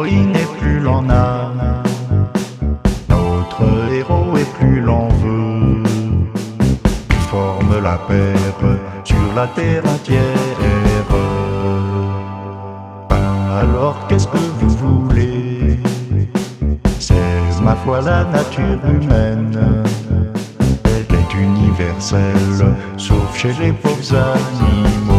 héroïne et plus l'on a, notre héros et plus l'on veut. Ils forment la paire sur la terre entière. Alors qu'est-ce que vous voulez? C'est ma foi la nature humaine. Elle est universelle, sauf chez les pauvres animaux.